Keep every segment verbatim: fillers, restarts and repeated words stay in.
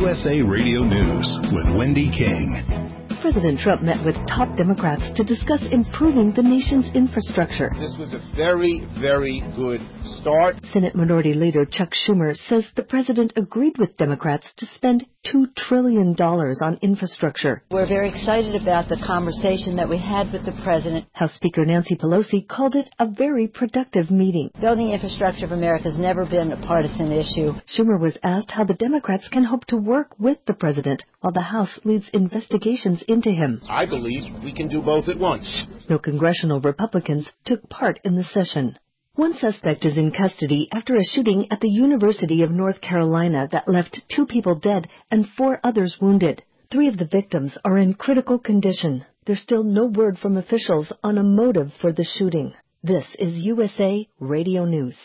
U S A Radio News with Wendy King. President Trump met with top Democrats to discuss improving the nation's infrastructure. This was a very, very good start. Senate Minority Leader Chuck Schumer says the president agreed with Democrats to spend two trillion dollars on infrastructure. We're very excited about the conversation that we had with the president. House Speaker Nancy Pelosi called it a very productive meeting. Building the infrastructure of America has never been a partisan issue. Schumer was asked how the Democrats can hope to work with the president while the House leads investigations into him. I believe we can do both at once. No congressional Republicans took part in the session. One suspect is in custody after a shooting at the University of North Carolina that left two people dead and four others wounded. Three of the victims are in critical condition. There's still no word from officials on a motive for the shooting. This is U S A Radio News.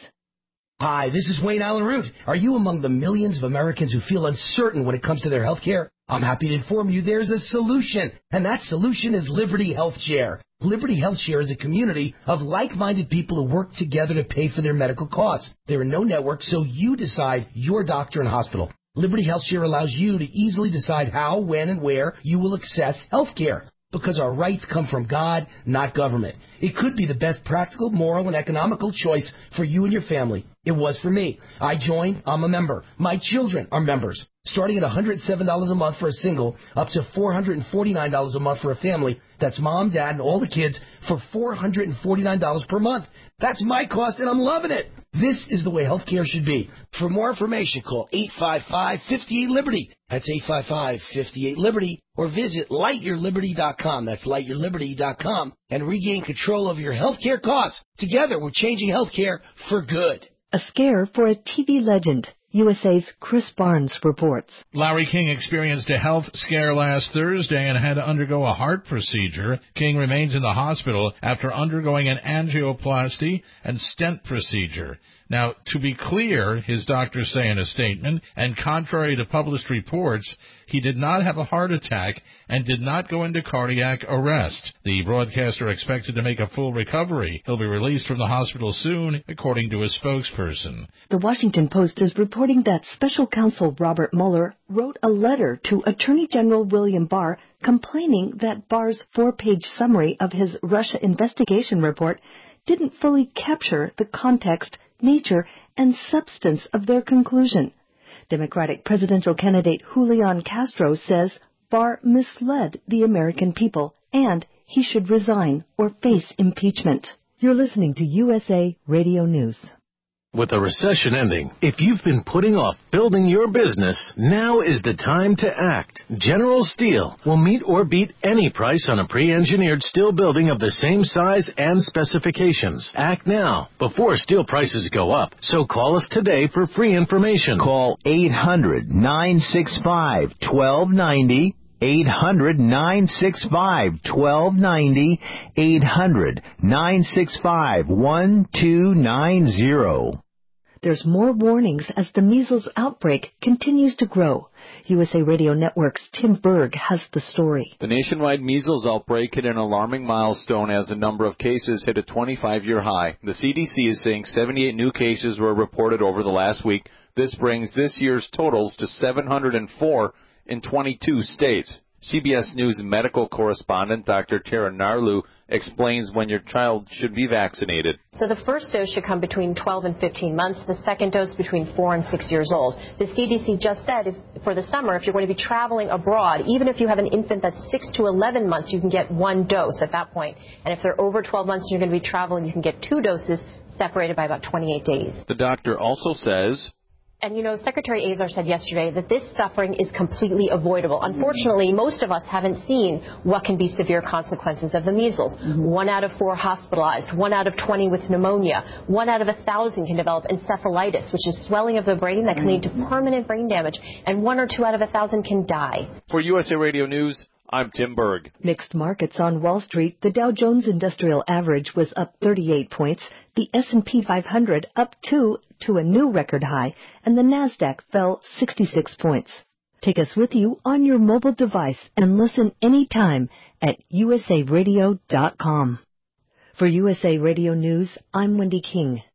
Hi, this is Wayne Allen Root. Are you among the millions of Americans who feel uncertain when it comes to their health care? I'm happy to inform you there's a solution, and that solution is Liberty Health Share. Liberty Health Share is a community of like-minded people who work together to pay for their medical costs. There are no networks, so you decide your doctor and hospital. Liberty Health Share allows you to easily decide how, when, and where you will access health care. Because our rights come from God, not government. It could be the best practical, moral, and economical choice for you and your family. It was for me. I joined. I'm a member. My children are members. Starting at one hundred seven dollars a month for a single, up to four hundred forty-nine dollars a month for a family. That's mom, dad, and all the kids for four hundred forty-nine dollars per month. That's my cost, and I'm loving it. This is the way healthcare should be. For more information, call eight five five, five eight, Liberty. That's eight five five, five eight, Liberty. Or visit light your liberty dot com. That's light your liberty dot com. And regain control of your healthcare costs. Together, we're changing healthcare for good. A scare for a T V legend. U S A's Chris Barnes reports. Larry King experienced a health scare last Thursday and had to undergo a heart procedure. King remains in the hospital after undergoing an angioplasty and stent procedure. Now, to be clear, his doctors say in a statement, and contrary to published reports, he did not have a heart attack and did not go into cardiac arrest. The broadcaster expected to make a full recovery. He'll be released from the hospital soon, according to a spokesperson. The Washington Post is reporting that Special Counsel Robert Mueller wrote a letter to Attorney General William Barr complaining that Barr's four-page summary of his Russia investigation report didn't fully capture the context, nature, and substance of their conclusion. Democratic presidential candidate Julian Castro says Barr misled the American people and he should resign or face impeachment. You're listening to U S A Radio News. With the recession ending, if you've been putting off building your business, now is the time to act. General Steel will meet or beat any price on a pre-engineered steel building of the same size and specifications. Act now, before steel prices go up. So call us today for free information. Call eight hundred, nine six five, one two nine zero. eight hundred, nine six five, one two nine zero. eight hundred, nine six five, one two nine zero. There's more warnings as the measles outbreak continues to grow. U S A Radio Network's Tim Berg has the story. The nationwide measles outbreak hit an alarming milestone as the number of cases hit a twenty-five-year high. The C D C is saying seventy-eight new cases were reported over the last week. This brings this year's totals to seven hundred four in twenty-two states. C B S News medical correspondent Doctor Tara Narlu explains when your child should be vaccinated. So the first dose should come between twelve and fifteen months, the second dose between four and six years old. The C D C just said if, for the summer, if you're going to be traveling abroad, even if you have an infant that's six to eleven months, you can get one dose at that point. And if they're over twelve months and you're going to be traveling, you can get two doses separated by about twenty-eight days. The doctor also says, and, you know, Secretary Azar said yesterday that this suffering is completely avoidable. Unfortunately, most of us haven't seen what can be severe consequences of the measles. Mm-hmm. One out of four hospitalized, one out of twenty with pneumonia, one out of a thousand can develop encephalitis, which is swelling of the brain that can lead to permanent brain damage, and one or two out of a thousand can die. For U S A Radio News, I'm Tim Berg. Mixed markets on Wall Street. The Dow Jones Industrial Average was up thirty-eight points, the S and P five hundred up two to a new record high, and the NASDAQ fell sixty-six points. Take us with you on your mobile device and listen anytime at U S A radio dot com. For U S A Radio News, I'm Wendy King.